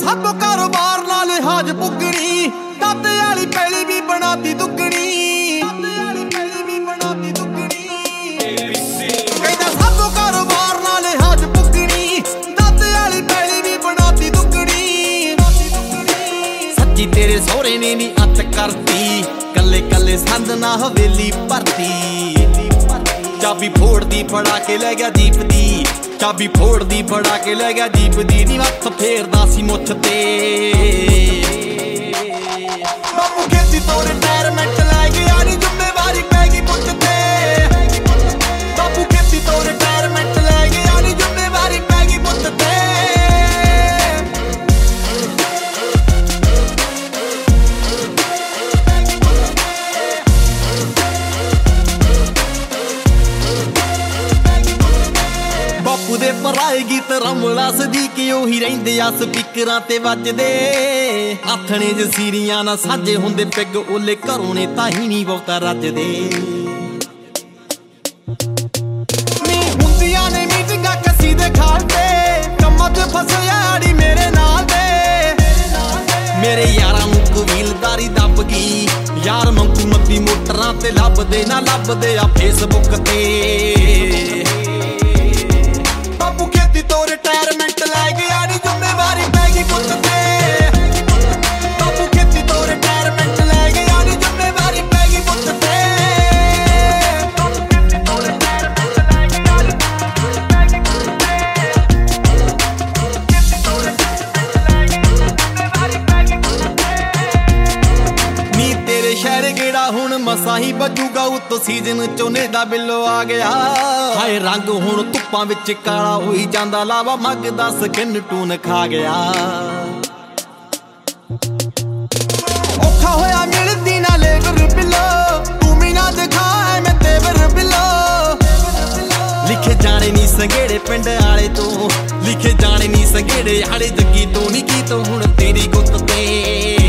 ਸਾਬੋ ਕਾਰੋਬਾਰ ਨਾਲ ਹਾਜ ਪੁੱਗਣੀ ਦਾਤੇ ਵਾਲੀ ਪੈਲੀ ਵੀ ਬਣਾਤੀ ਦੁੱਗਣੀ ਕਹਿੰਦਾ ਸਾਬੋ ਕਾਰੋਬਾਰ ਨਾਲ ਹਾਜ ਪੁੱਗਣੀ ਦਾਤੇ ਵਾਲੀ ਪੈਲੀ ਵੀ ਬਣਾਤੀ ਦੁੱਗਣੀ ਸੱਚੀ ਤੇਰੇ ਸਹੁਰੇ ਨੇ ਨੀ ਅੱਤ ਕਰਤੀ ਕੱਲੇ ਕੱਲੇ ਸੰਦ ਨਾ ਹਵੇਲੀ ਭਰਤੀ ਚਾਬੀ ਫੋੜਦੀ ਫੜਾ ਕੇ ਲੈ ਗਿਆ ਜੀਪ ਦੀ ਚਾਬੀ ਫੋੜਦੀ ਫੜਾ ਕੇ ਲੈ ਗਿਆ ਜੀਪ ਦੀ ਨੀ ਹੱਥ ਫੇਰਦਾ ਸੀ ਮੁੱਛ ਤੇ ਬਾਪੂ ਖੇਤੀ ਤੋਂ ਰਿਟਾਇਰਮੈਂਟ ਲੈ ਗਿਆ ਨੀ ਜ਼ਿੰਮੇਵਾਰੀ ਪੈ ਗਈ ਪੁੱਤ ਤੇ ਬਾਪੂ ਖੇਤੀ ਤੋਂ ਰਿਟਾਇਰਮੈਂਟ ਲੈ ਗਿਆ ਨੀ ਜ਼ਿੰਮੇਵਾਰੀ ਪੈ ਗਈ ਪੁੱਤ ਤੇ ਬਾਪੂ ਦੇ ਪਰਾਏ ਗੀਤ ਰਮਲਾ ਸਦੀਕ ਉਹੀ ਰਹਿੰਦੇ ਆ ਸਪੀਕਰਾਂ ਤੇ ਵੱਜਦੇ ਆਥਣੇ ਜਸੀਰੀਆਂ ਨਾ ਸਾਜੇ ਹੁੰਦੇ ਪਿੱਗ ਓਲੇ ਘਰੋਂ ਨੇ ਤਾਂ ਹੀ ਨਹੀਂ ਬਹੁਤਾ ਰੱਜਦੇ ਨੀ ਹੁੰਦੀਆਂ ਨੇ ਮੀਟਿੰਗਾਂ ਕੱਸੀ ਦੇ ਖਾਲ ਤੇ ਕੰਮਾਂ 'ਚ ਫਸਿਆ ਆੜੀ ਮੇਰੇ ਨਾਲ ਦੇ ਮੇਰੇ ਯਾਰਾਂ ਨੂੰ ਕਬੀਲਦਾਰੀ ਦੱਬ ਗਈ ਯਾਰ ਮੰਗੂ ਮੱਤੀ ਮੋਟਰਾਂ ਤੇ ਲੱਭਦੇ ਨਾ ਲੱਭਦੇ ਆ ਫੇਸਬੁੱਕ ਤੇ ਬਾਪੂ ਖੇਤੀ ਤੋਂ ਰਿਟਾਇਰਮੈਂਟ ਲੈ ਗਿਆ ਨੀ ਜ਼ਿੰਮੇਵਾਰੀ ਪੈ ਗਈ ਪੁੱਤ ਤੇ ਬਾਪੂ ਖੇਤੀ ਤੋਂ ਰਿਟਾਇਰਮੈਂਟ ਲੈ ਗਿਆ ਨੀ ਜ਼ਿੰਮੇਵਾਰੀ ਪੈ ਗਈ ਪੁੱਤ ਤੇ ਨੀ ਤੇਰੇ ਸ਼ਹਿਰ ਗੇੜਾ ਹੁਣ ਮਸਾਂ ਹੀ ਬਚੂਗਾ ਉੱਤੋਂ ਸੀਜ਼ਨ ਝੋਨੇ ਦਾ ਬਿੱਲੋ ਆ ਗਿਆ ਹਾਏ ਰੰਗ ਹੁਣ ਧੁੱਪਾਂ ਵਿੱਚ ਕਾਲਾ ਹੋਈ ਜਾਂਦਾ ਲਾਵਾ ਮੱਗ ਦਾ ਸਕਿਨ ਟੂਨ ਖਾ ਗਿਆ ਔਖਾ ਹੋਇਆ ਮਿਲਦੀ ਨਾ ਲੇਬਰ ਬਿੱਲੋ ਤੂੰ ਵੀ ਨਾ ਦਿਖਾ ਐਵੇਂ ਤੇਵਰ ਬਿੱਲੋ ਲਿਖੇ ਜਾਣੇ ਨੀ ਸੰਘੇੜੇ ਪਿੰਡ ਵਾਲੇ ਤੋਂ ਲਿਖੇ ਜਾਣੇ ਨੀ ਸੰਘੇੜੇ ਵਾਲੇ ਜੱਗੀ ਤੋਂ ਨੀ ਕੀ ਤੋਂ ਹੁਣ ਤੇਰੀ ਗੁੱਤ ਤੇ